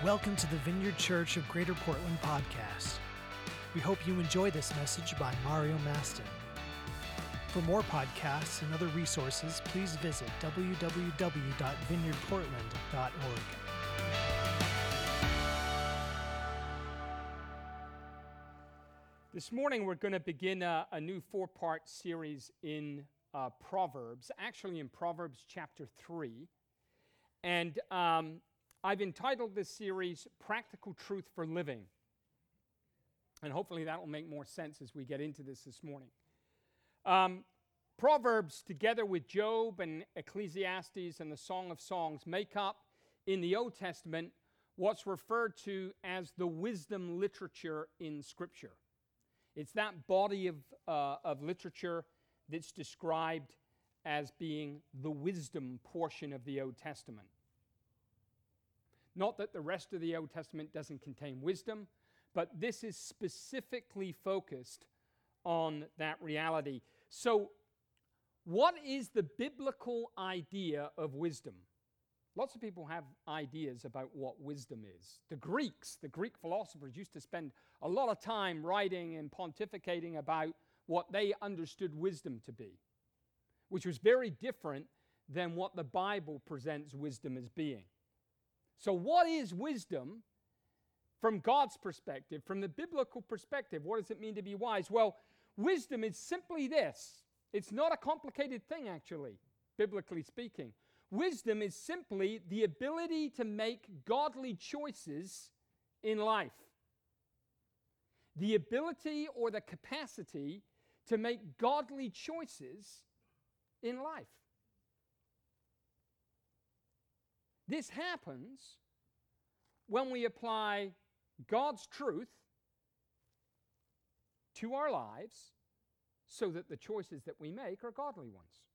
Welcome to the Vineyard Church of Greater Portland podcast. We hope you enjoy this message by Mario Mastin. For more podcasts and other resources, please visit www.vineyardportland.org. This morning we're going to begin a new four-part series in Proverbs, actually in Proverbs chapter 3. And I've entitled this series, Practical Truth for Living. And hopefully that will make more sense as we get into this morning. Proverbs, together with Job and Ecclesiastes and the Song of Songs, make up, in the Old Testament, what's referred to as the wisdom literature in Scripture. It's that body of literature that's described as being the wisdom portion of the Old Testament. Not that the rest of the Old Testament doesn't contain wisdom, but this is specifically focused on that reality. So, what is the biblical idea of wisdom? Lots of people have ideas about what wisdom is. The Greek philosophers used to spend a lot of time writing and pontificating about what they understood wisdom to be, which was very different than what the Bible presents wisdom as being. So what is wisdom from God's perspective, from the biblical perspective? What does it mean to be wise? Well, wisdom is simply this. It's not a complicated thing, actually, biblically speaking. Wisdom is simply the ability to make godly choices in life. The ability or the capacity to make godly choices in life. This happens when we apply God's truth to our lives so that the choices that we make are godly ones.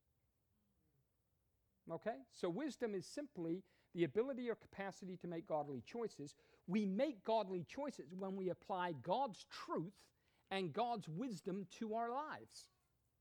Okay? So wisdom is simply the ability or capacity to make godly choices. We make godly choices when we apply God's truth and God's wisdom to our lives.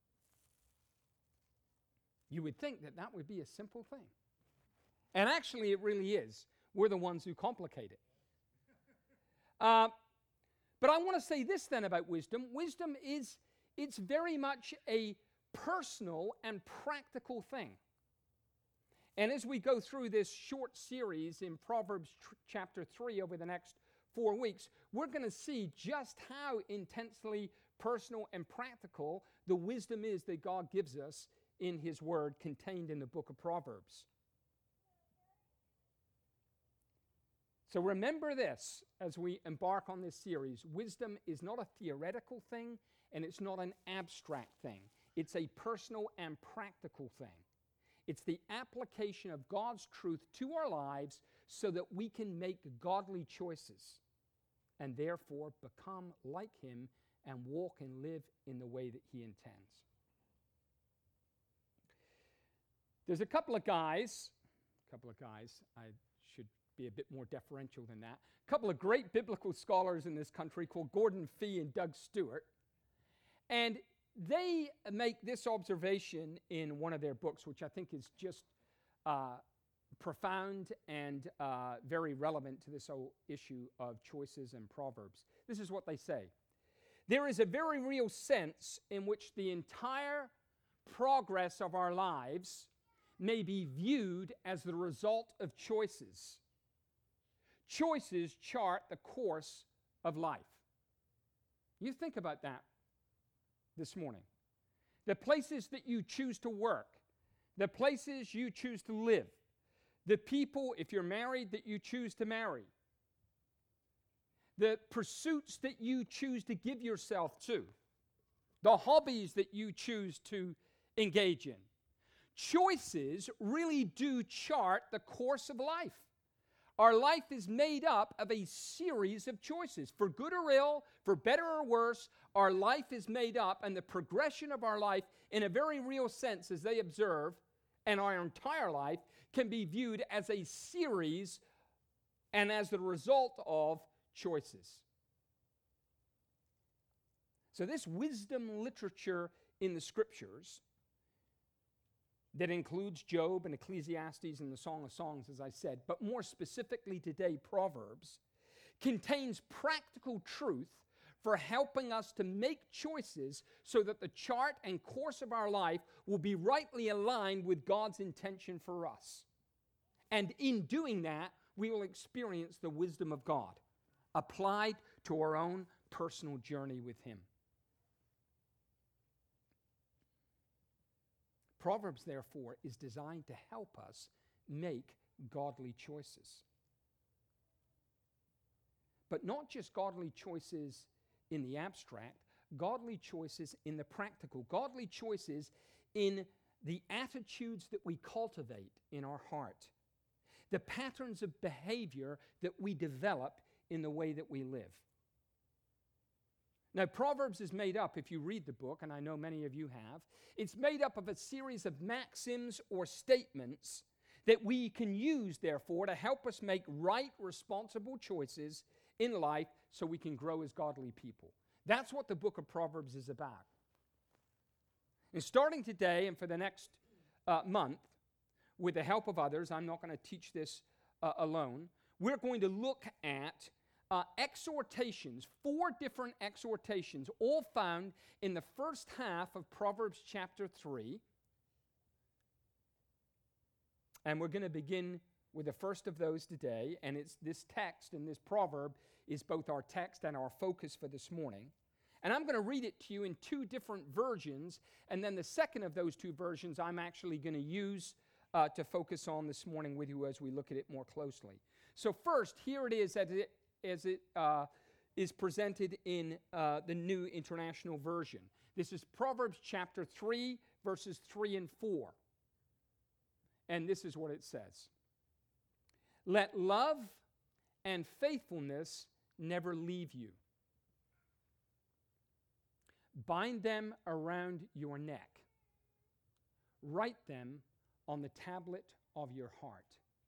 You would think that that would be a simple thing. And actually, it really is. We're the ones who complicate it. But I want to say this then about wisdom. Wisdom it's very much a personal and practical thing. And as we go through this short series in Proverbs chapter 3 over the next 4 weeks, we're going to see just how intensely personal and practical the wisdom is that God gives us in His Word contained in the book of Proverbs. So remember this as we embark on this series. Wisdom is not a theoretical thing, and it's not an abstract thing. It's a personal and practical thing. It's the application of God's truth to our lives so that we can make godly choices and therefore become like Him and walk and live in the way that He intends. There's a couple of guys, I should be a bit more deferential than that, a couple of great biblical scholars in this country called Gordon Fee and Doug Stewart. And they make this observation in one of their books, which I think is just profound and very relevant to this whole issue of choices and proverbs. This is what they say. There is a very real sense in which the entire progress of our lives may be viewed as the result of choices. Choices chart the course of life. You think about that this morning. The places that you choose to work, the places you choose to live, the people, if you're married, that you choose to marry, the pursuits that you choose to give yourself to, the hobbies that you choose to engage in. Choices really do chart the course of life. Our life is made up of a series of choices. For good or ill, for better or worse, our life is made up, and the progression of our life, in a very real sense, as they observe, and our entire life, can be viewed as a series and as the result of choices. So this wisdom literature in the Scriptures that includes Job and Ecclesiastes and the Song of Songs, as I said, but more specifically today, Proverbs, contains practical truth for helping us to make choices so that the chart and course of our life will be rightly aligned with God's intention for us. And in doing that, we will experience the wisdom of God applied to our own personal journey with Him. Proverbs, therefore, is designed to help us make godly choices. But not just godly choices in the abstract, godly choices in the practical, godly choices in the attitudes that we cultivate in our heart, the patterns of behavior that we develop in the way that we live. Now, Proverbs is made up, if you read the book, and I know many of you have, it's made up of a series of maxims or statements that we can use, therefore, to help us make right, responsible choices in life so we can grow as godly people. That's what the book of Proverbs is about. And starting today and for the next month, with the help of others, I'm not going to teach this alone, we're going to look at exhortations, 4 different exhortations, all found in the first half of Proverbs chapter 3. And we're going to begin with the first of those today, and it's this text and this proverb is both our text and our focus for this morning. And I'm going to read it to you in 2 different versions, and then the second of those 2 versions I'm actually going to use to focus on this morning with you as we look at it more closely. So first, here it is as it is presented in the New International Version. This is Proverbs chapter 3, verses 3 and 4. And this is what it says. Let love and faithfulness never leave you. Bind them around your neck. Write them on the tablet of your heart.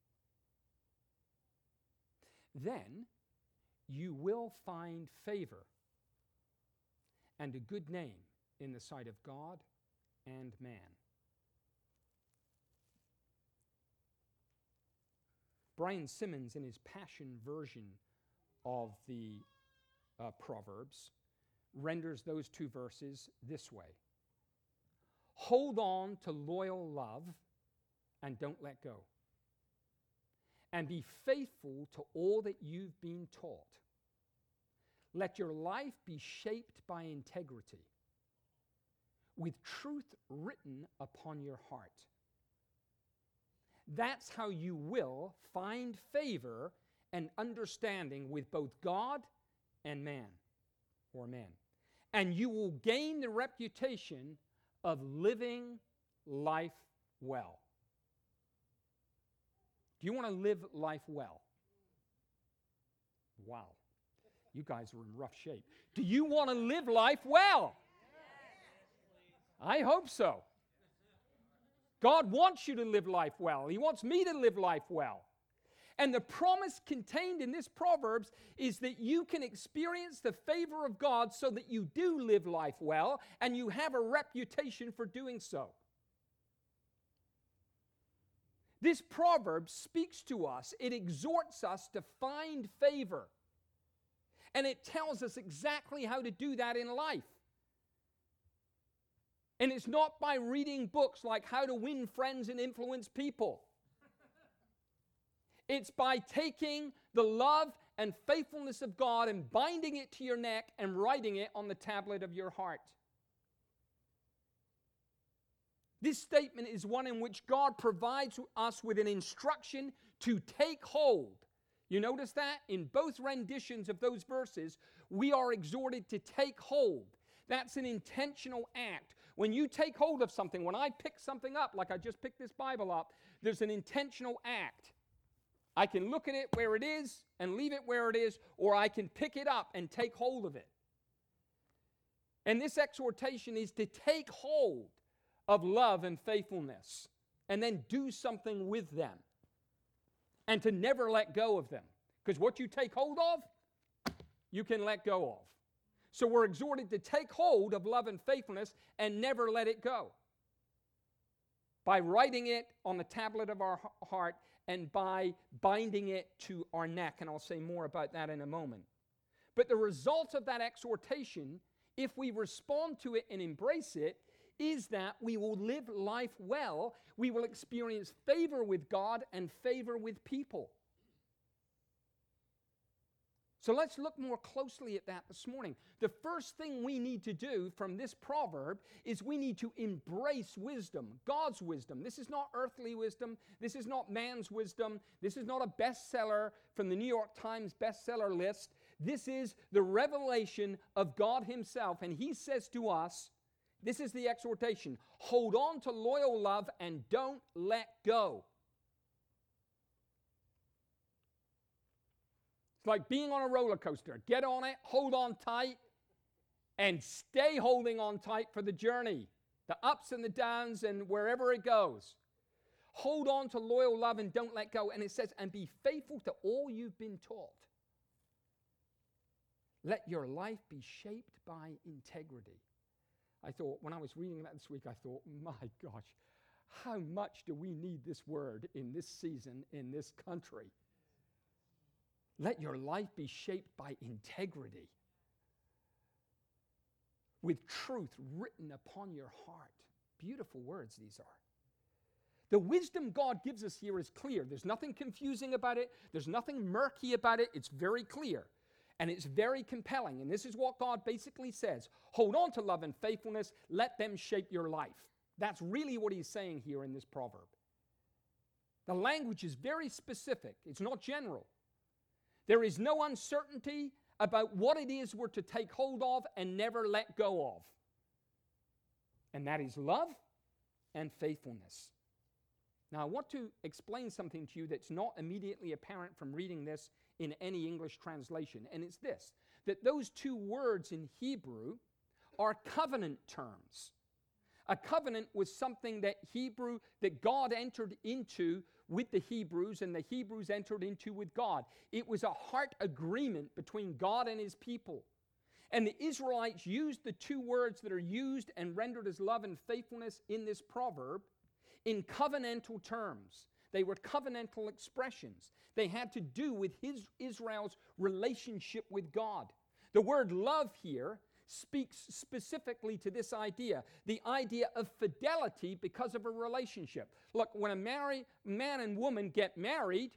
Then you will find favor and a good name in the sight of God and man. Brian Simmons, in his Passion version of the Proverbs, renders those 2 verses this way. Hold on to loyal love and don't let go. And be faithful to all that you've been taught. Let your life be shaped by integrity, with truth written upon your heart. That's how you will find favor and understanding with both God and man, or men. And you will gain the reputation of living life well. Do you want to live life well? Wow. You guys are in rough shape. Do you want to live life well? I hope so. God wants you to live life well. He wants me to live life well. And the promise contained in this Proverbs is that you can experience the favor of God so that you do live life well and you have a reputation for doing so. This proverb speaks to us. It exhorts us to find favor. And it tells us exactly how to do that in life. And it's not by reading books like How to Win Friends and Influence People. It's by taking the love and faithfulness of God and binding it to your neck and writing it on the tablet of your heart. This statement is one in which God provides us with an instruction to take hold. You notice that? In both renditions of those verses, we are exhorted to take hold. That's an intentional act. When you take hold of something, when I pick something up, like I just picked this Bible up, there's an intentional act. I can look at it where it is and leave it where it is, or I can pick it up and take hold of it. And this exhortation is to take hold of love and faithfulness and then do something with them and to never let go of them. Because what you take hold of, you can let go of. So we're exhorted to take hold of love and faithfulness and never let it go. by writing it on the tablet of our heart and by binding it to our neck. And I'll say more about that in a moment. But the result of that exhortation, if we respond to it and embrace it, is that we will live life well. We will experience favor with God and favor with people. So let's look more closely at that this morning. The first thing we need to do from this proverb is we need to embrace wisdom, God's wisdom. This is not earthly wisdom. This is not man's wisdom. This is not a bestseller from the New York Times bestseller list. This is the revelation of God himself. And he says to us, this is the exhortation, hold on to loyal love and don't let go. It's like being on a roller coaster. Get on it, hold on tight, and stay holding on tight for the journey, the ups and the downs and wherever it goes. Hold on to loyal love and don't let go. And it says, and be faithful to all you've been taught. Let your life be shaped by integrity. I thought, when I was reading that this week, I thought, my gosh, how much do we need this word in this season, in this country? Let your life be shaped by integrity, with truth written upon your heart. Beautiful words these are. The wisdom God gives us here is clear. There's nothing confusing about it. There's nothing murky about it. It's very clear. And it's very compelling. And this is what God basically says. Hold on to love and faithfulness. Let them shape your life. That's really what he's saying here in this proverb. The language is very specific. It's not general. There is no uncertainty about what it is we're to take hold of and never let go of. And that is love and faithfulness. Now, I want to explain something to you that's not immediately apparent from reading this in any English translation, and it's this, that those two words in Hebrew are covenant terms. A covenant was something that God entered into with the Hebrews, and the Hebrews entered into with God. It was a heart agreement between God and his people. And the Israelites used the two words that are used and rendered as love and faithfulness in this proverb in covenantal terms. They were covenantal expressions. They had to do with Israel's relationship with God. The word love here speaks specifically to this idea, the idea of fidelity because of a relationship. Look, when a man and woman get married,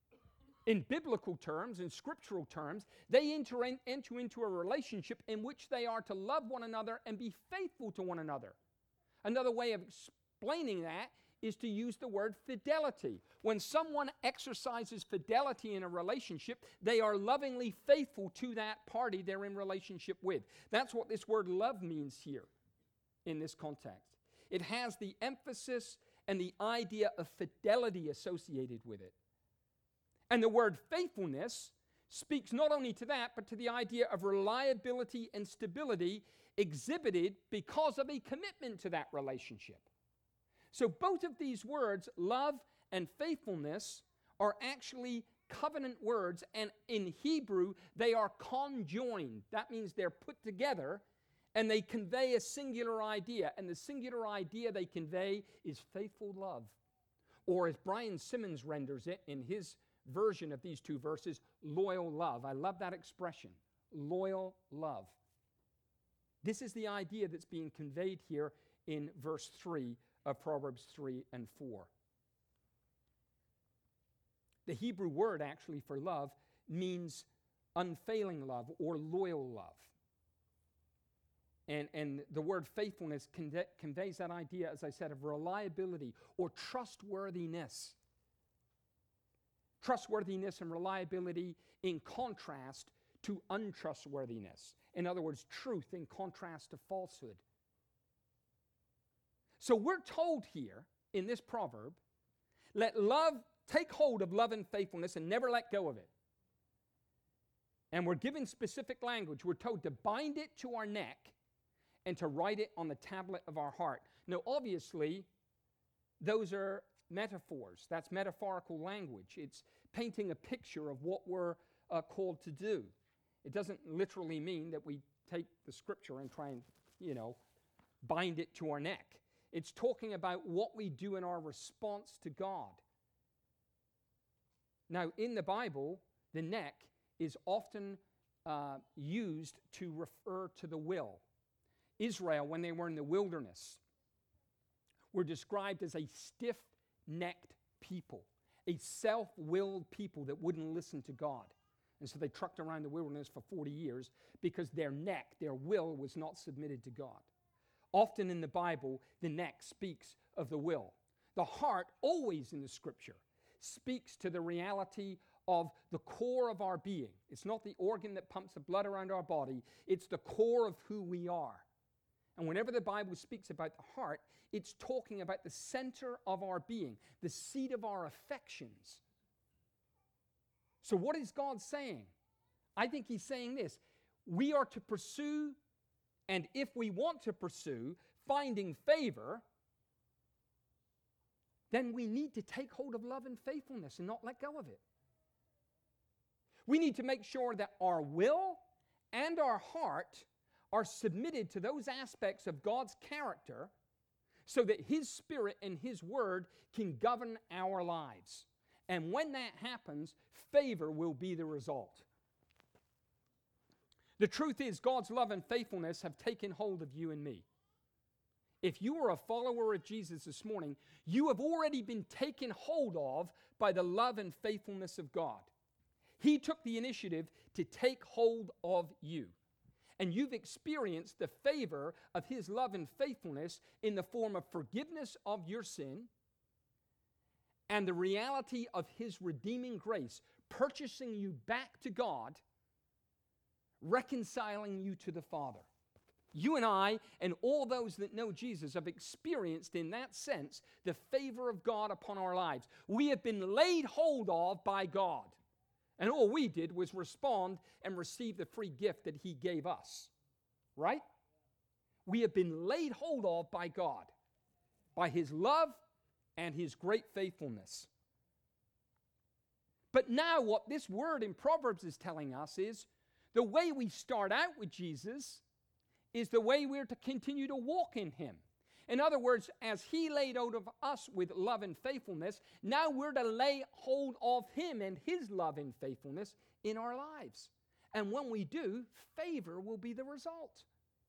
in biblical terms, in scriptural terms, they enter into a relationship in which they are to love one another and be faithful to one another. Another way of explaining that is to use the word fidelity. When someone exercises fidelity in a relationship, they are lovingly faithful to that party they're in relationship with. That's what this word love means here in this context. It has the emphasis and the idea of fidelity associated with it. And the word faithfulness speaks not only to that, but to the idea of reliability and stability exhibited because of a commitment to that relationship. So both of these words, love and faithfulness, are actually covenant words, and in Hebrew, they are conjoined. That means they're put together, and they convey a singular idea, and the singular idea they convey is faithful love. Or as Brian Simmons renders it in his version of these two verses, loyal love. I love that expression, loyal love. This is the idea that's being conveyed here in verse 3 of Proverbs 3 and 4. The Hebrew word actually for love means unfailing love or loyal love. And the word faithfulness conveys that idea, as I said, of reliability or trustworthiness. Trustworthiness and reliability in contrast to untrustworthiness. In other words, truth in contrast to falsehood. So we're told here in this proverb, take hold of love and faithfulness and never let go of it. And we're given specific language. We're told to bind it to our neck and to write it on the tablet of our heart. Now, obviously, those are metaphors. That's metaphorical language. It's painting a picture of what we're called to do. It doesn't literally mean that we take the scripture and try and, bind it to our neck. It's talking about what we do in our response to God. Now, in the Bible, the neck is often used to refer to the will. Israel, when they were in the wilderness, were described as a stiff-necked people, a self-willed people that wouldn't listen to God. And so they trucked around the wilderness for 40 years because their neck, their will, was not submitted to God. Often in the Bible, the neck speaks of the will. The heart, always in the Scripture, speaks to the reality of the core of our being. It's not the organ that pumps the blood around our body. It's the core of who we are. And whenever the Bible speaks about the heart, it's talking about the center of our being, the seat of our affections. So what is God saying? I think he's saying this. We are to pursue, and if we want to pursue, finding favor, then we need to take hold of love and faithfulness and not let go of it. We need to make sure that our will and our heart are submitted to those aspects of God's character so that His Spirit and His Word can govern our lives. And when that happens, favor will be the result. The truth is, God's love and faithfulness have taken hold of you and me. If you are a follower of Jesus this morning, you have already been taken hold of by the love and faithfulness of God. He took the initiative to take hold of you. And you've experienced the favor of His love and faithfulness in the form of forgiveness of your sin and the reality of His redeeming grace, purchasing you back to God, reconciling you to the Father. You and I and all those that know Jesus have experienced in that sense the favor of God upon our lives. We have been laid hold of by God. And all we did was respond and receive the free gift that He gave us. Right? We have been laid hold of by God, by His love and His great faithfulness. But now what this word in Proverbs is telling us is the way we start out with Jesus is the way we're to continue to walk in Him. In other words, as He laid hold of us with love and faithfulness, now we're to lay hold of Him and His love and faithfulness in our lives. And when we do, favor will be the result.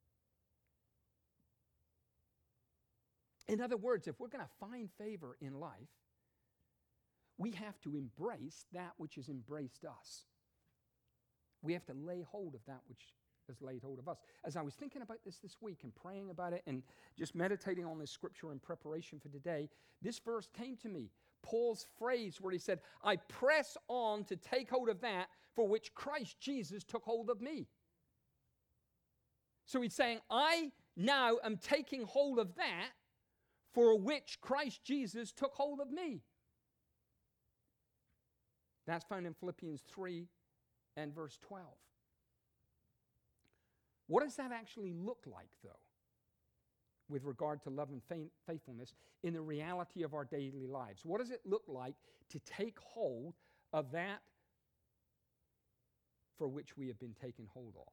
In other words, if we're going to find favor in life, we have to embrace that which has embraced us. We have to lay hold of that which has laid hold of us. As I was thinking about this week and praying about it and just meditating on this scripture in preparation for today, this verse came to me. Paul's phrase where he said, I press on to take hold of that for which Christ Jesus took hold of me. So he's saying, I now am taking hold of that for which Christ Jesus took hold of me. That's found in Philippians 3 and verse 12. What does that actually look like, though, with regard to love and faithfulness in the reality of our daily lives? What does it look like to take hold of that for which we have been taken hold of?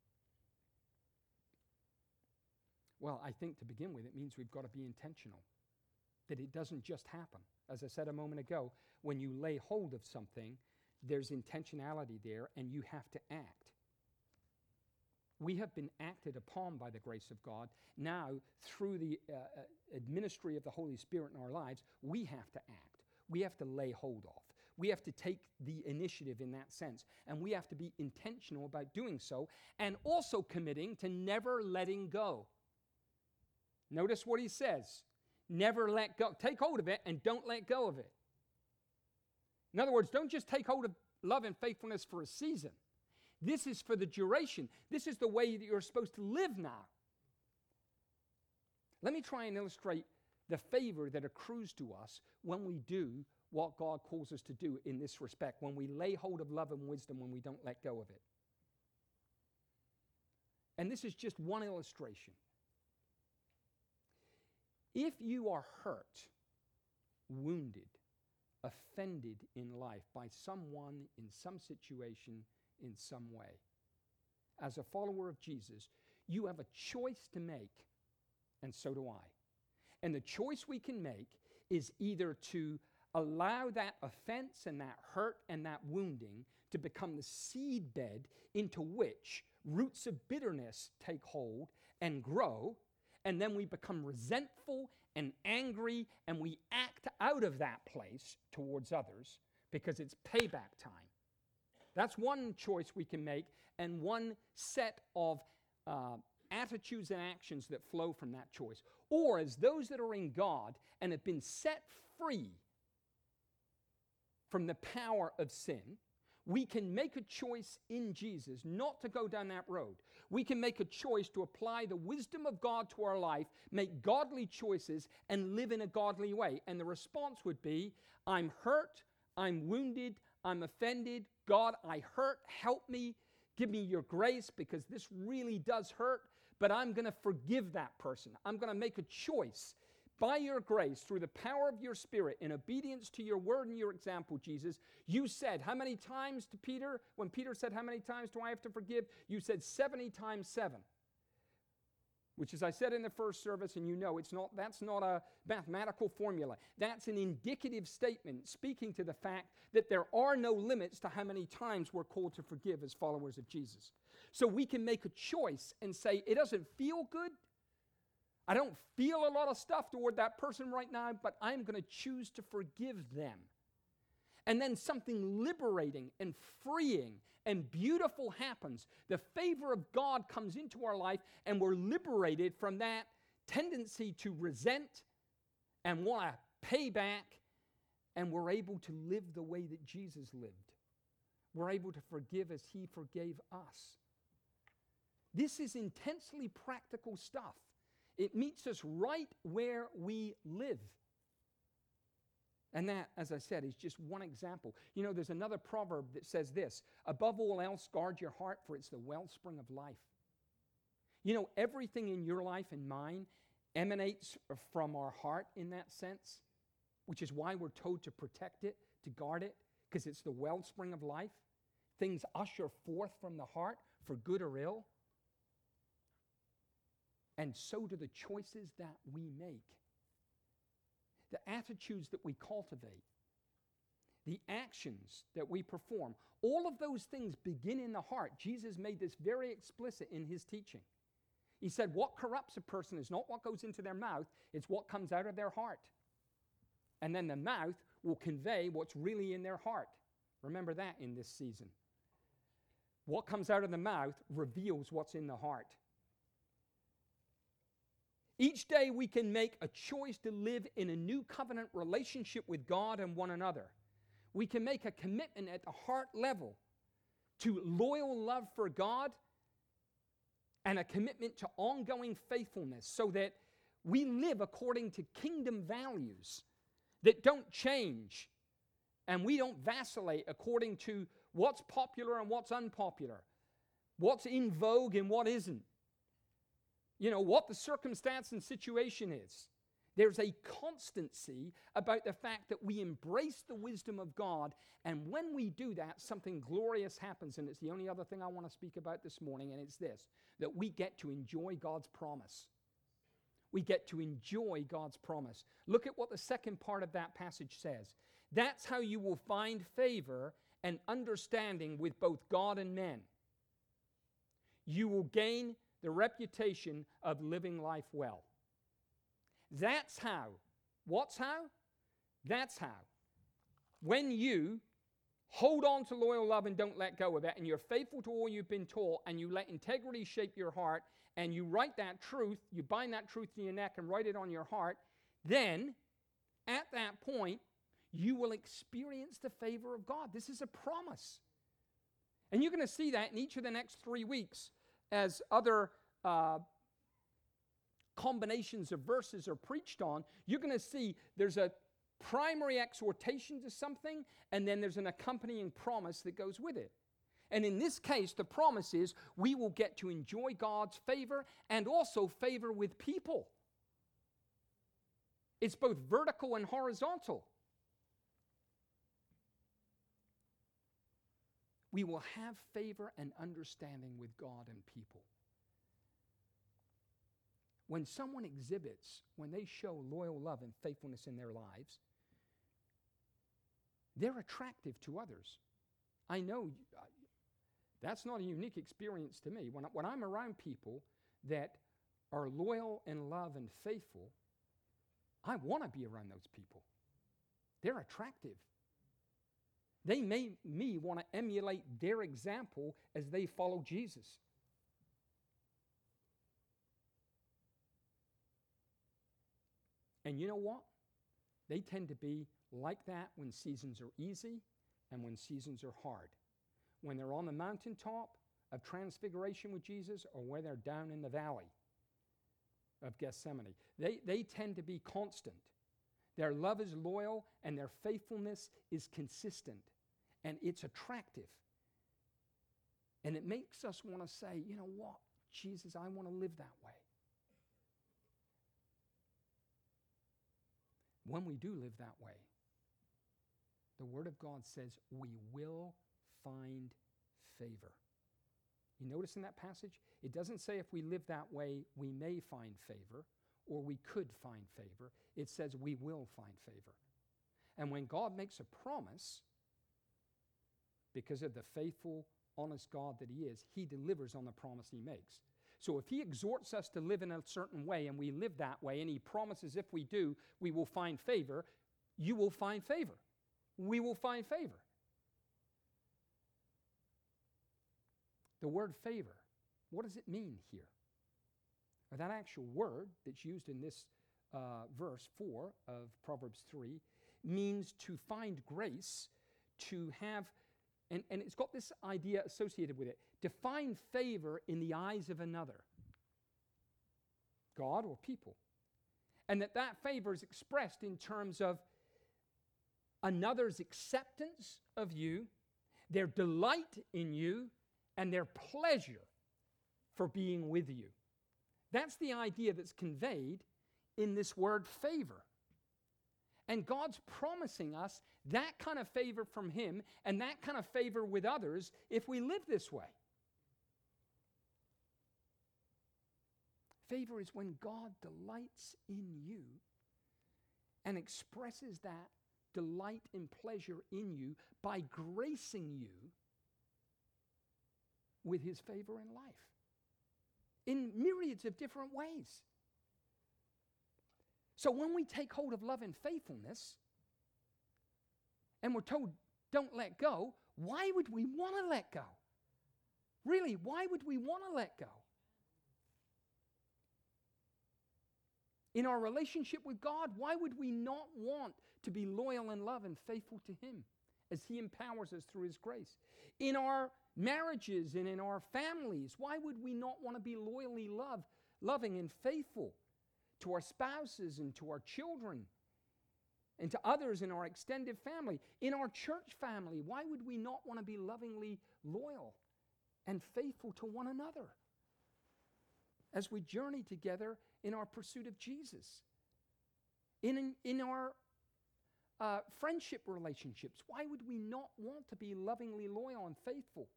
Well, I think to begin with, it means we've got to be intentional, that it doesn't just happen. As I said a moment ago, when you lay hold of something, there's intentionality there, and you have to act. We have been acted upon by the grace of God. Now, through the ministry of the Holy Spirit in our lives, we have to act. We have to lay hold of. We have to take the initiative in that sense. And we have to be intentional about doing so and also committing to never letting go. Notice what he says. Never let go. Take hold of it and don't let go of it. In other words, don't just take hold of love and faithfulness for a season. This is for the duration. This is the way that you're supposed to live now. Let me try and illustrate the favor that accrues to us when we do what God calls us to do in this respect, when we lay hold of love and wisdom, when we don't let go of it. And this is just one illustration. If you are hurt, wounded, offended in life by someone in some situation, in some way, as a follower of Jesus, you have a choice to make, and so do I. And the choice we can make is either to allow that offense and that hurt and that wounding to become the seed bed into which roots of bitterness take hold and grow, and then we become resentful and angry, and we act out of that place towards others because it's payback time. That's one choice we can make, and one set of attitudes and actions that flow from that choice. Or as those that are in God and have been set free from the power of sin, we can make a choice in Jesus not to go down that road. We can make a choice to apply the wisdom of God to our life, make godly choices, and live in a godly way. And the response would be, I'm hurt, I'm wounded, I'm offended. God, I hurt, help me, give me your grace because this really does hurt, but I'm going to forgive that person. I'm going to make a choice by your grace, through the power of your Spirit, in obedience to your word and your example, Jesus. You said, how many times to Peter? When Peter said, how many times do I have to forgive? You said 70 times 7. Which, as I said in the first service, and you know, that's not a mathematical formula. That's an indicative statement speaking to the fact that there are no limits to how many times we're called to forgive as followers of Jesus. So we can make a choice and say, it doesn't feel good. I don't feel a lot of stuff toward that person right now, but I'm going to choose to forgive them. And then something liberating and freeing and beautiful happens. The favor of God comes into our life, and we're liberated from that tendency to resent and want to pay back, and we're able to live the way that Jesus lived. We're able to forgive as he forgave us. This is intensely practical stuff. It meets us right where we live. And that, as I said, is just one example. You know, there's another proverb that says this, above all else, guard your heart, for it's the wellspring of life. You know, everything in your life and mine emanates from our heart in that sense, which is why we're told to protect it, to guard it, because it's the wellspring of life. Things usher forth from the heart for good or ill. And so do the choices that we make, the attitudes that we cultivate, the actions that we perform. All of those things begin in the heart. Jesus made this very explicit in his teaching. He said, what corrupts a person is not what goes into their mouth, it's what comes out of their heart. And then the mouth will convey what's really in their heart. Remember that in this season. What comes out of the mouth reveals what's in the heart. Each day we can make a choice to live in a new covenant relationship with God and one another. We can make a commitment at the heart level to loyal love for God and a commitment to ongoing faithfulness so that we live according to kingdom values that don't change, and we don't vacillate according to what's popular and what's unpopular, what's in vogue and what isn't. You know, what the circumstance and situation is. There's a constancy about the fact that we embrace the wisdom of God, and when we do that, something glorious happens, and it's the only other thing I want to speak about this morning, and it's this, that we get to enjoy God's promise. We get to enjoy God's promise. Look at what the second part of that passage says. That's how you will find favor and understanding with both God and men. You will gain the reputation of living life well. That's how. What's how? That's how. When you hold on to loyal love and don't let go of it, and you're faithful to all you've been taught, and you let integrity shape your heart, and you write that truth, you bind that truth to your neck and write it on your heart, then at that point, you will experience the favor of God. This is a promise. And you're going to see that in each of the next 3 weeks as other combinations of verses are preached on. You're going to see there's a primary exhortation to something, and then there's an accompanying promise that goes with it. And in this case, the promise is we will get to enjoy God's favor and also favor with people. It's both vertical and horizontal. We will have favor and understanding with God and people. when someone exhibits, when they show loyal love and faithfulness in their lives, they're attractive to others. I know that's not a unique experience to me. When I'm around people that are loyal and love and faithful, I want to be around those people. They're attractive. They make me want to emulate their example as they follow Jesus. And you know what? They tend to be like that when seasons are easy and when seasons are hard. When they're on the mountaintop of transfiguration with Jesus or when they're down in the valley of Gethsemane. They tend to be constant. Their love is loyal and their faithfulness is consistent. And it's attractive. And it makes us want to say, you know what, Jesus, I want to live that way. When we do live that way, the Word of God says we will find favor. You notice in that passage, it doesn't say if we live that way, we may find favor, or we could find favor. It says we will find favor. And when God makes a promise, because of the faithful, honest God that He is, He delivers on the promise He makes. So if He exhorts us to live in a certain way and we live that way, and He promises if we do, we will find favor, you will find favor. We will find favor. The word favor, what does it mean here? Or that actual word that's used in this verse 4 of Proverbs 3 means to find grace, to have, and it's got this idea associated with it, to find favor in the eyes of another, God or people. And that favor is expressed in terms of another's acceptance of you, their delight in you, and their pleasure for being with you. That's the idea that's conveyed in this word favor. And God's promising us that kind of favor from Him and that kind of favor with others if we live this way. Favor is when God delights in you and expresses that delight and pleasure in you by gracing you with His favor in life in myriads of different ways. So when we take hold of love and faithfulness and we're told don't let go, why would we want to let go? Really, why would we want to let go? In our relationship with God, why would we not want to be loyal in love and faithful to Him as He empowers us through His grace? In our marriages and in our families, why would we not want to be loyally loving and faithful to our spouses and to our children and to others in our extended family? In our church family, why would we not want to be lovingly loyal and faithful to one another as we journey together in our pursuit of Jesus? In our friendship relationships, why would we not want to be lovingly loyal and faithful?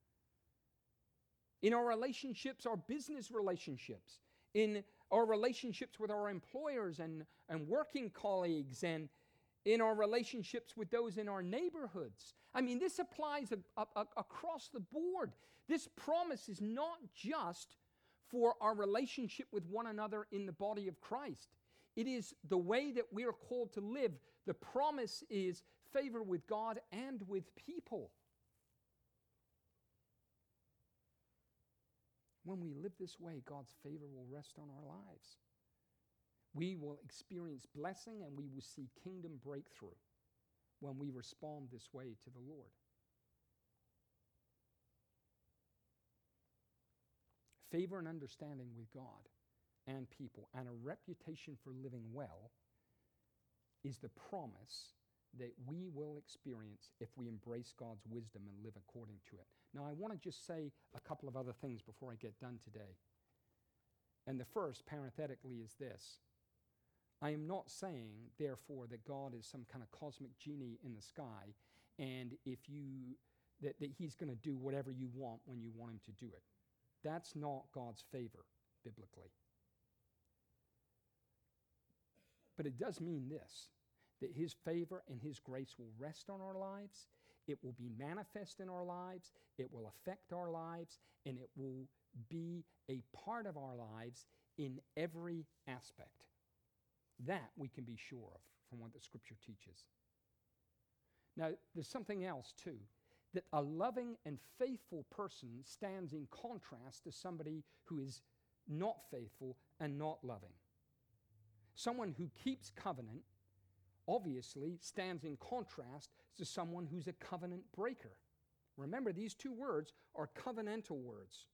In our relationships, our business relationships, in our relationships with our employers and working colleagues, and in our relationships with those in our neighborhoods. I mean, this applies across the board. This promise is not just for our relationship with one another in the body of Christ. It is the way that we are called to live. The promise is favor with God and with people. When we live this way, God's favor will rest on our lives. We will experience blessing and we will see kingdom breakthrough when we respond this way to the Lord. Favor and understanding with God and people and a reputation for living well is the promise that we will experience if we embrace God's wisdom and live according to it. Now, I want to just say a couple of other things before I get done today. And the first, parenthetically, is this. I am not saying, therefore, that God is some kind of cosmic genie in the sky and that He's going to do whatever you want when you want Him to do it. That's not God's favor, biblically. But it does mean this, that his favor and his grace will rest on our lives. It will be manifest in our lives. It will affect our lives. And it will be a part of our lives in every aspect. That we can be sure of from what the Scripture teaches. Now, there's something else too, that a loving and faithful person stands in contrast to somebody who is not faithful and not loving. Someone who keeps covenant obviously stands in contrast to someone who's a covenant breaker. Remember, these two words are covenantal words.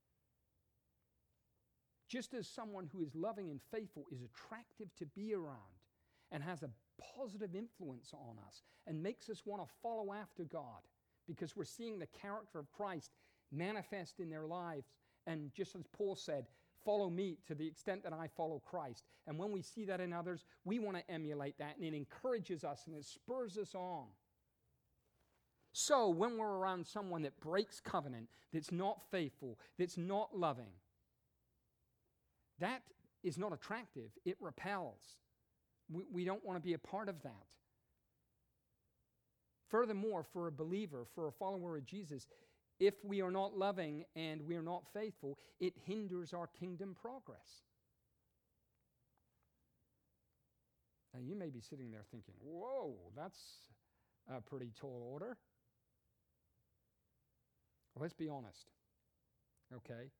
Just as someone who is loving and faithful is attractive to be around and has a positive influence on us and makes us want to follow after God because we're seeing the character of Christ manifest in their lives. And just as Paul said, follow me to the extent that I follow Christ. And when we see that in others, we want to emulate that, and it encourages us and it spurs us on. So when we're around someone that breaks covenant, that's not faithful, that's not loving, that is not attractive. It repels. We don't want to be a part of that. Furthermore, for a believer, for a follower of Jesus, if we are not loving and we are not faithful, it hinders our kingdom progress. Now, you may be sitting there thinking, whoa, that's a pretty tall order. Well, let's be honest, okay?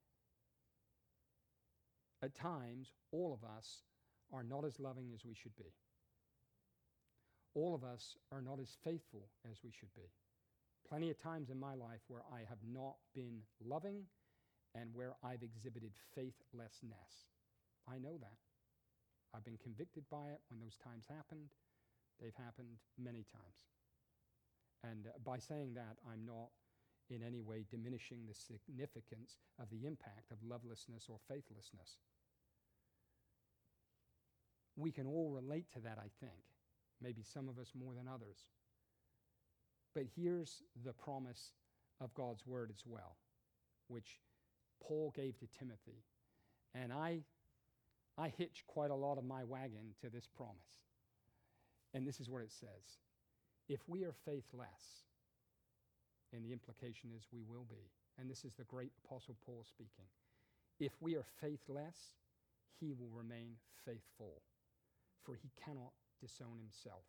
At times, all of us are not as loving as we should be. All of us are not as faithful as we should be. Plenty of times in my life where I have not been loving and where I've exhibited faithlessness. I know that. I've been convicted by it when those times happened. They've happened many times. And by saying that, I'm not in any way diminishing the significance of the impact of lovelessness or faithlessness. We can all relate to that, I think. Maybe some of us more than others. But here's the promise of God's word as well, which Paul gave to Timothy. And I hitch quite a lot of my wagon to this promise. And this is what it says. If we are faithless, and the implication is we will be, and this is the great Apostle Paul speaking, if we are faithless, he will remain faithful, for he cannot disown himself.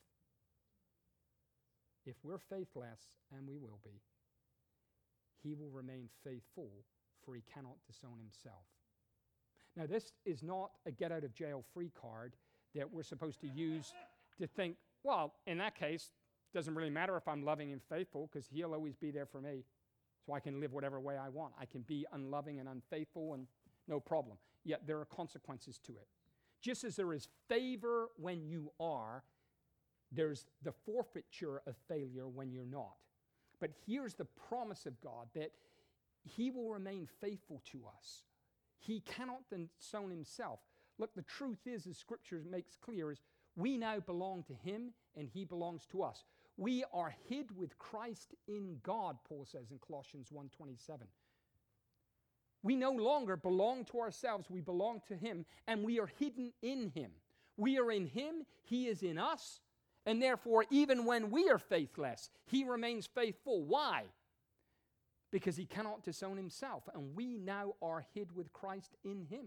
If we're faithless, and we will be, he will remain faithful, for he cannot disown himself. Now, this is not a get-out-of-jail-free card that we're supposed to use to think, well, in that case, it doesn't really matter if I'm loving and faithful because he'll always be there for me, so I can live whatever way I want. I can be unloving and unfaithful and no problem. Yet there are consequences to it. Just as there is favor when you are, there's the forfeiture of failure when you're not. But here's the promise of God, that he will remain faithful to us. He cannot disown himself. Look, the truth is, as Scripture makes clear, is we now belong to him and he belongs to us. We are hid with Christ in God, Paul says in Colossians 1:27. We no longer belong to ourselves. We belong to him, and we are hidden in him. We are in him, he is in us, and therefore, even when we are faithless, he remains faithful. Why? Because he cannot disown himself, and we now are hid with Christ in him.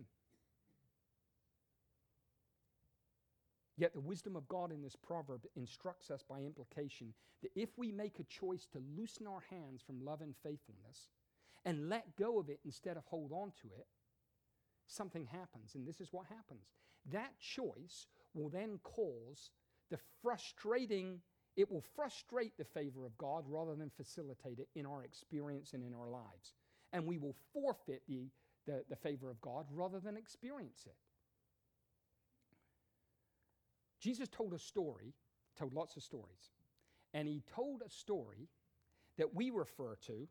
Yet the wisdom of God in this proverb instructs us by implication that if we make a choice to loosen our hands from love and faithfulness and let go of it instead of hold on to it, something happens, and this is what happens. That choice will then cause it will frustrate the favor of God rather than facilitate it in our experience and in our lives. And we will forfeit the favor of God rather than experience it. Jesus told lots of stories, and he told a story that we refer to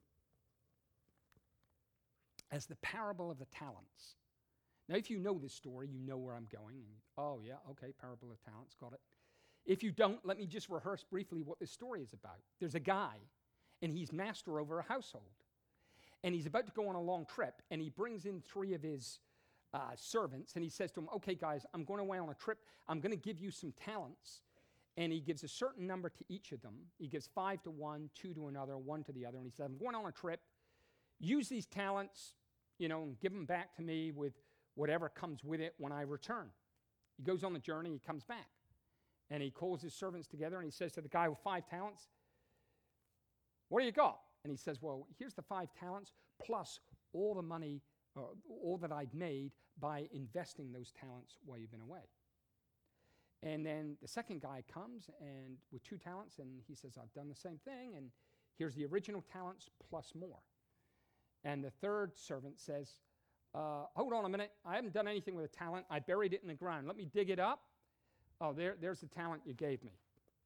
as the parable of the talents. Now, if you know this story, you know where I'm going. And, oh, yeah, okay, parable of talents, got it. If you don't, let me just rehearse briefly what this story is about. There's a guy, and he's master over a household. And he's about to go on a long trip, and he brings in three of his servants, and he says to them, okay, guys, I'm going away on a trip. I'm going to give you some talents. And he gives a certain number to each of them. He gives 5 to one, 2 to another, 1 to the other. And he says, I'm going on a trip. Use these talents, and give them back to me with whatever comes with it when I return. He goes on the journey. He comes back. And he calls his servants together, and he says to the guy with 5 talents, what do you got? And he says, well, here's the 5 talents plus all the money, all that I'd made by investing those talents while you've been away. And then the second guy comes and with 2 talents, and he says, I've done the same thing, and here's the original talents plus more. And the third servant says, hold on a minute. I haven't done anything with a talent. I buried it in the ground. Let me dig it up. Oh, there's the talent you gave me.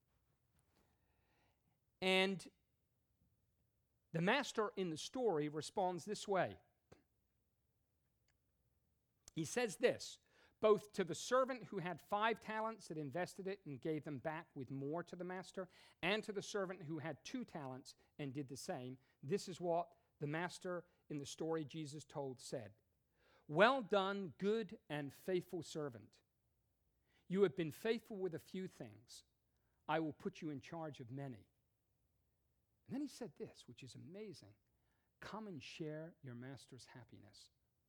And the master in the story responds this way. He says this, both to the servant who had 5 talents that invested it and gave them back with more to the master, and to the servant who had 2 talents and did the same. This is what the master in the story Jesus told said. Well done, good and faithful servant. You have been faithful with a few things. I will put you in charge of many. And then he said this, which is amazing. Come and share your master's happiness.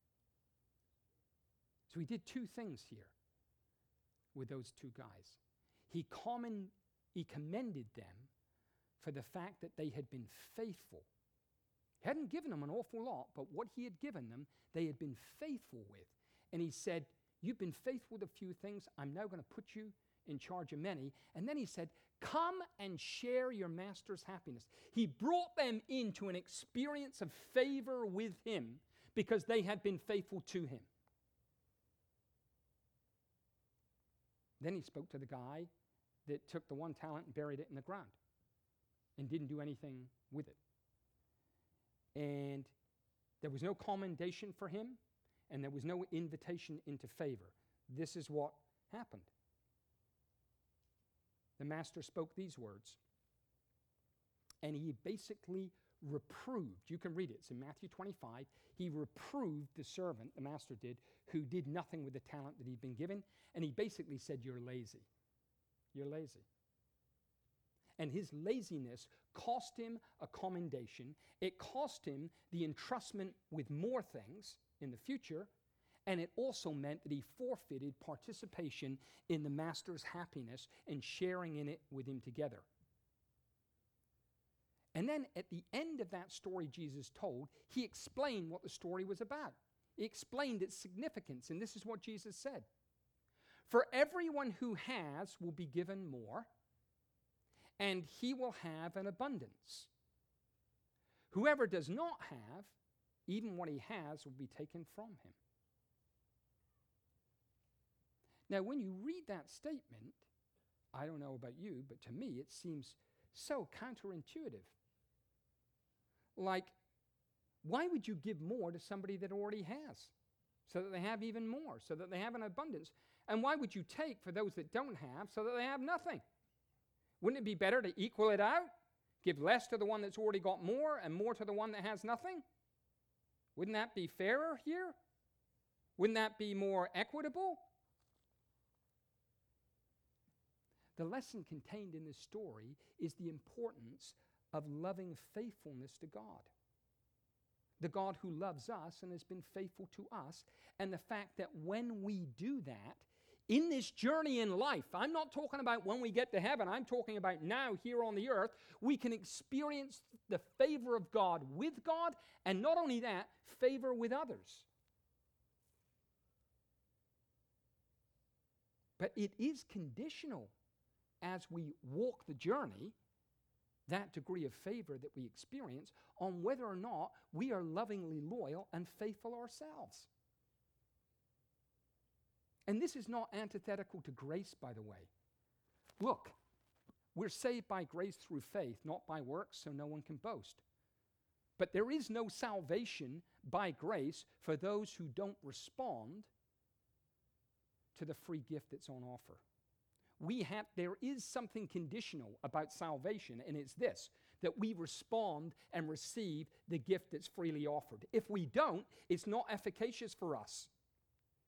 So he did 2 things here with those 2 guys. He commended them for the fact that they had been faithful. He hadn't given them an awful lot, but what he had given them, they had been faithful with. And he said, you've been faithful with a few things. I'm now going to put you in charge of many. And then he said, come and share your master's happiness. He brought them into an experience of favor with him because they had been faithful to him. Then he spoke to the guy that took the 1 talent and buried it in the ground and didn't do anything with it. And there was no commendation for him, and there was no invitation into favor. This is what happened. The master spoke these words, and he basically reproved. You can read it. It's in Matthew 25. He reproved the servant, the master did, who did nothing with the talent that he'd been given, and he basically said, you're lazy. You're lazy. And his laziness cost him a commendation. It cost him the entrustment with more things in the future, and it also meant that he forfeited participation in the master's happiness and sharing in it with him together. And then at the end of that story Jesus told, he explained what the story was about. He explained its significance, and this is what Jesus said. For everyone who has will be given more, and he will have an abundance. Whoever does not have, even what he has will be taken from him. Now, when you read that statement, I don't know about you, but to me it seems so counterintuitive. Like, why would you give more to somebody that already has? So that they have even more, so that they have an abundance. And why would you take for those that don't have so that they have nothing? Wouldn't it be better to equal it out? Give less to the one that's already got more and more to the one that has nothing? Wouldn't that be fairer here? Wouldn't that be more equitable? The lesson contained in this story is the importance of loving faithfulness to God. The God who loves us and has been faithful to us, and the fact that when we do that, in this journey in life, I'm not talking about when we get to heaven, I'm talking about now here on the earth, we can experience the favor of God with God, and not only that, favor with others. But it is conditional as we walk the journey, that degree of favor that we experience, on whether or not we are lovingly loyal and faithful ourselves. And this is not antithetical to grace, by the way. Look, we're saved by grace through faith, not by works, so no one can boast. But there is no salvation by grace for those who don't respond to the free gift that's on offer. There is something conditional about salvation, and it's this, that we respond and receive the gift that's freely offered. If we don't, it's not efficacious for us.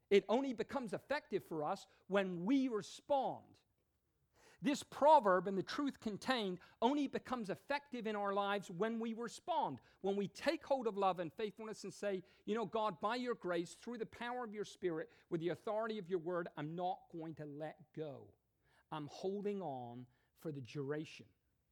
It only becomes effective for us when we respond. This proverb and the truth contained only becomes effective in our lives when we respond, when we take hold of love and faithfulness and say, you know, God, by your grace, through the power of your Spirit, with the authority of your word, I'm not going to let go. I'm holding on for the duration.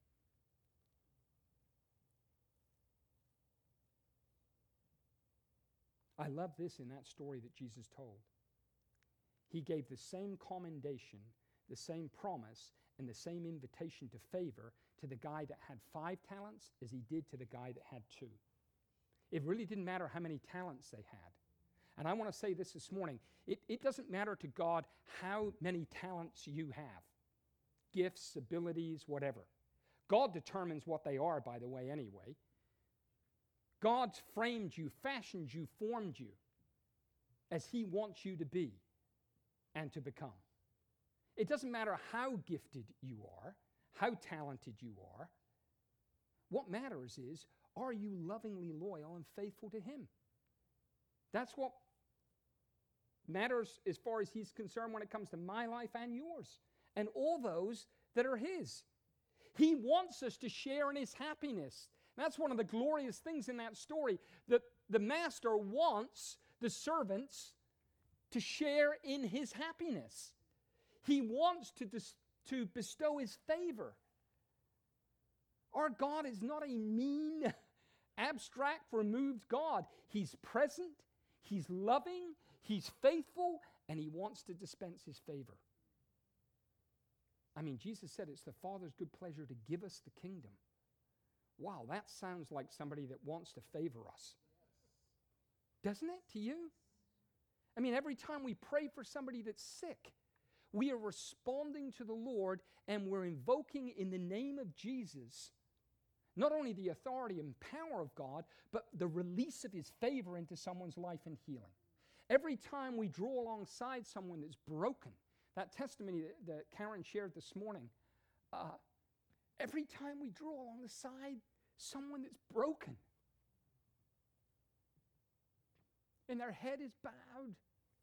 I love this in that story that Jesus told. He gave the same commendation, the same promise, and the same invitation to favor to the guy that had 5 talents as he did to the guy that had 2. It really didn't matter how many talents they had. And I want to say this morning. It doesn't matter to God how many talents you have. Gifts, abilities, whatever. God determines what they are, by the way, anyway. God's framed you, fashioned you, formed you as he wants you to be and to become. It doesn't matter how gifted you are, how talented you are. What matters is, are you lovingly loyal and faithful to him? That's what matters as far as he's concerned when it comes to my life and yours and all those that are his. He wants us to share in his happiness. That's one of the glorious things in that story, that the master wants the servants to share in his happiness. He wants to bestow his favor. Our God is not a mean, abstract, removed God. He's present, he's loving, he's faithful, and he wants to dispense his favor. I mean, Jesus said it's the Father's good pleasure to give us the kingdom. Wow, that sounds like somebody that wants to favor us. Doesn't it to you? I mean, every time we pray for somebody that's sick, we are responding to the Lord and we're invoking in the name of Jesus not only the authority and power of God, but the release of his favor into someone's life and healing. Every time we draw alongside someone that's broken, that testimony that Karen shared this morning, every time we draw alongside someone that's broken and their head is bowed,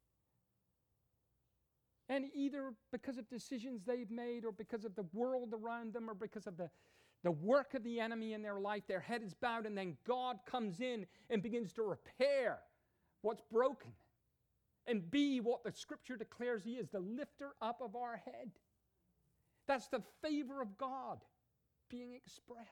and either because of decisions they've made or because of the world around them or because of the work of the enemy in their life, their head is bowed, and then God comes in and begins to repair what's broken and be what the scripture declares he is, the lifter up of our head. That's the favor of God being expressed.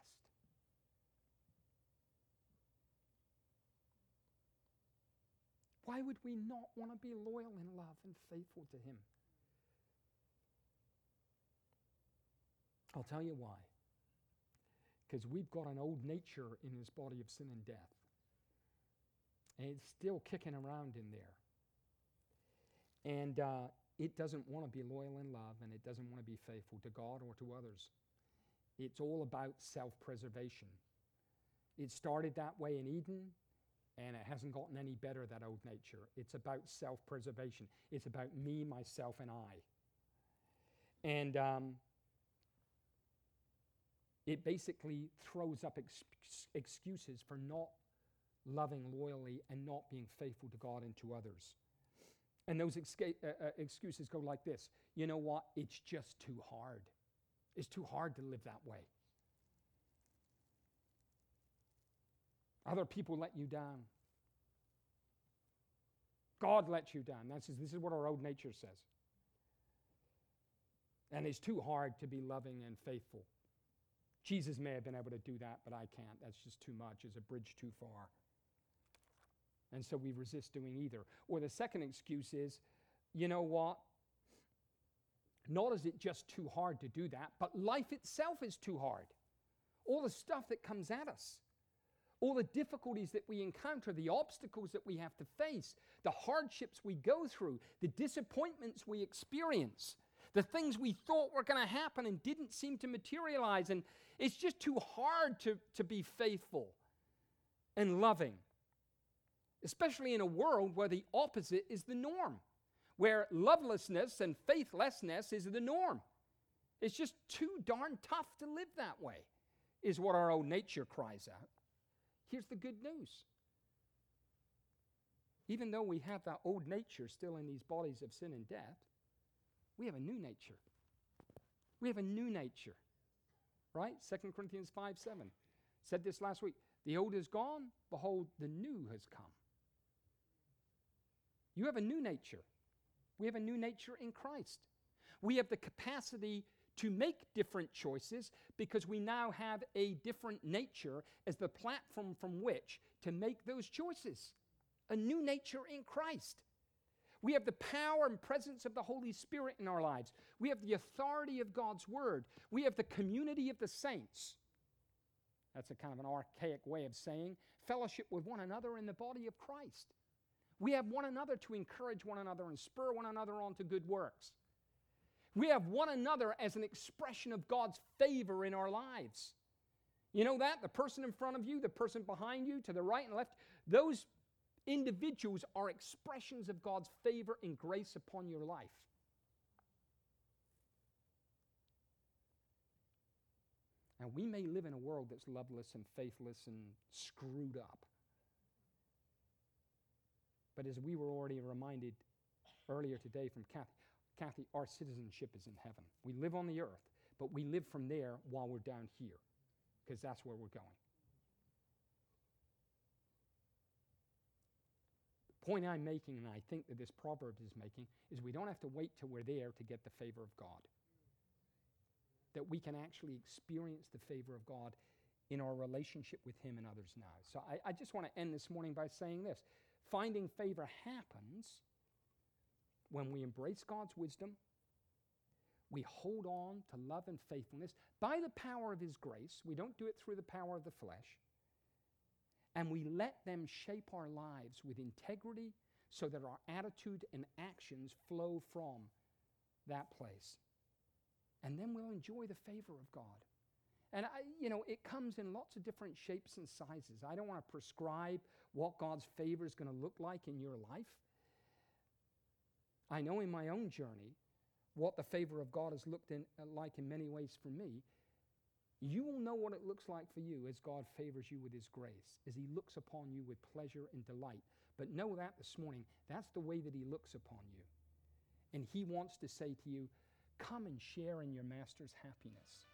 Why would we not want to be loyal in love and faithful to him? I'll tell you why. Because we've got an old nature in this body of sin and death. And it's still kicking around in there. And it doesn't want to be loyal in love, and it doesn't want to be faithful to God or to others. It's all about self-preservation. It started that way in Eden, and it hasn't gotten any better, that old nature. It's about self-preservation. It's about me, myself, and I. And it basically throws up excuses for not loving loyally and not being faithful to God and to others. And those excuses go like this. You know what? It's just too hard. It's too hard to live that way. Other people let you down. God lets you down. This is what our old nature says. And it's too hard to be loving and faithful. Jesus may have been able to do that, but I can't. That's just too much. It's a bridge too far. And so we resist doing either. Or the second excuse is, you know what? Not is it just too hard to do that, but life itself is too hard. All the stuff that comes at us, all the difficulties that we encounter, the obstacles that we have to face, the hardships we go through, the disappointments we experience, the things we thought were going to happen and didn't seem to materialize. And it's just too hard to be faithful and loving, especially in a world where the opposite is the norm, where lovelessness and faithlessness is the norm. It's just too darn tough to live that way, is what our old nature cries out. Here's the good news. Even though we have that old nature still in these bodies of sin and death, we have a new nature. We have a new nature, right? 2 Corinthians 5:7 said this last week. The old is gone, behold, the new has come. You have a new nature. We have a new nature in Christ. We have the capacity to make different choices because we now have a different nature as the platform from which to make those choices. A new nature in Christ. We have the power and presence of the Holy Spirit in our lives. We have the authority of God's Word. We have the community of the saints. That's a kind of an archaic way of saying fellowship with one another in the body of Christ. We have one another to encourage one another and spur one another on to good works. We have one another as an expression of God's favor in our lives. You know that? The person in front of you, the person behind you, to the right and left, those individuals are expressions of God's favor and grace upon your life. And we may live in a world that's loveless and faithless and screwed up. But as we were already reminded earlier today from Kathy, our citizenship is in heaven. We live on the earth, but we live from there while we're down here, because that's where we're going. The point I'm making, and I think that this proverb is making, is we don't have to wait till we're there to get the favor of God. That we can actually experience the favor of God in our relationship with Him and others now. So I just want to end this morning by saying this. Finding favor happens when we embrace God's wisdom, we hold on to love and faithfulness by the power of His grace. We don't do it through the power of the flesh. And we let them shape our lives with integrity so that our attitude and actions flow from that place. And then we'll enjoy the favor of God. And it comes in lots of different shapes and sizes. I don't want to prescribe what God's favor is going to look like in your life. I know in my own journey what the favor of God has looked like in many ways for me. You will know what it looks like for you as God favors you with His grace, as He looks upon you with pleasure and delight. But know that this morning, that's the way that He looks upon you. And He wants to say to you, come and share in your Master's happiness.